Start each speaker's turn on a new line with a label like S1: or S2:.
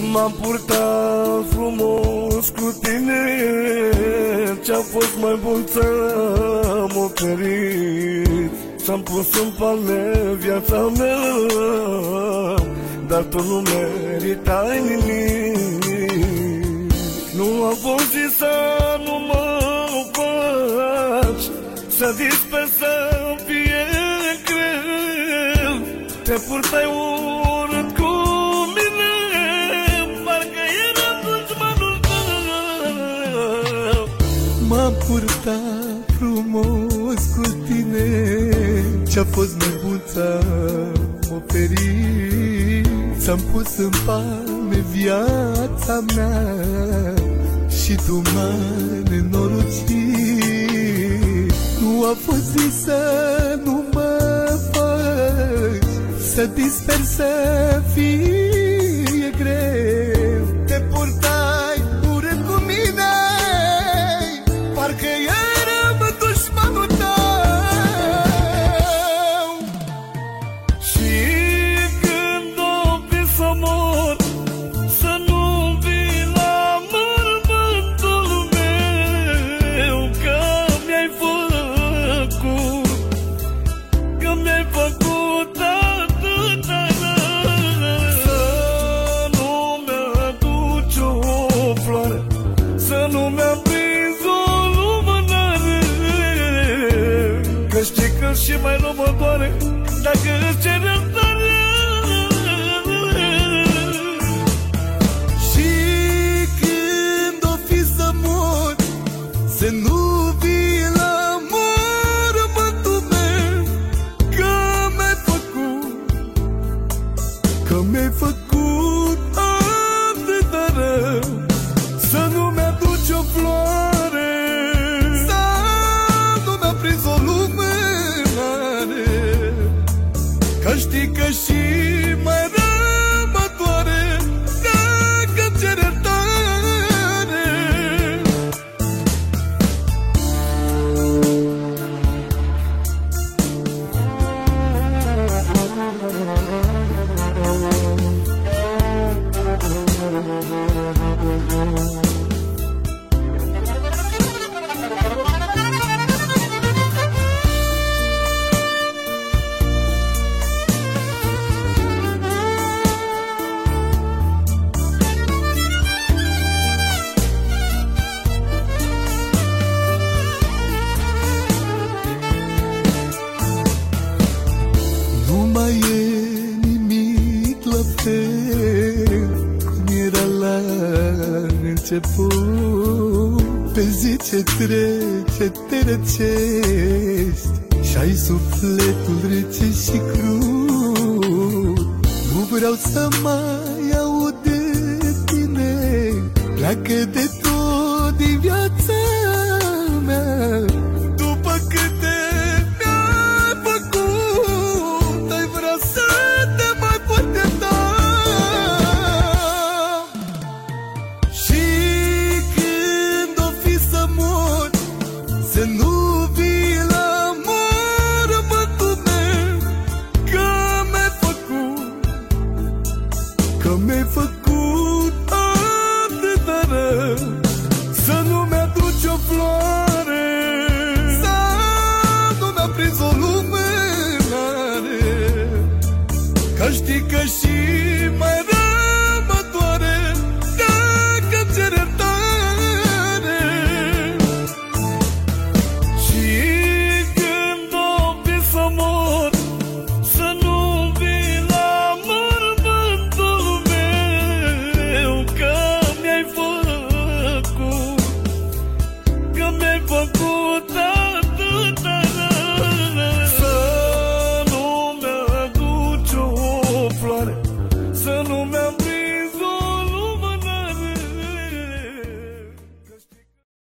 S1: M-am purtat frumos cu tine, ce-a fost mai bun ți-am oferit. S-am pus în palme viața mea, dar tu nu meritai nimic. Nu am fost zis să nu mă faci, să disper să-mi fie greu. Te purtai urât cu mine, parcă era dușmanul tău.
S2: M-am purtat frumos cu tine, ce-a fost mai bun ți-am oferit. Ți-am pus în palme viața mea și tu m-ai nenorocit. Nu a fost zis să nu mă faci, să disper să fie greu. Te purtai urât cu mine, parcă eram dușmanul tău.
S1: Și când o fi să mor, să nu vii la mormântul meu, că mi-ai făcut, că mi-ai făcut atâta. Să nu-mi aduci o floare, să nu-mi aprins o lumânare, că știi că și mai rău mă doare dacă îți cer iertare.
S2: Și când o fi să mor, să nu vii la mormântul meu, că mi-ai făcut, că mi-ai făcut atâta rău. Să nu-mi aduci o floare, să nu-mi aprins o lumânare, că știi că și mai rău mă doare dacă-mi cer iertare. Nu mai e nimic la fel cum era la început. Pe zi ce trece te răcești și-ai sufletul rece și crud. Nu vreau să mai aud de tine, pleacă de tot din viața mea. După câte mi-ai făcut, ai vrea să te mai pot ierta. Și când o fi să mor, să nu vii la mormântul meu, că mi-ai făcut, că mi-ai făcut atâta rău. Să nu-mi aduci o floare, să nu-mi aprins o lumânare, că știi că și mai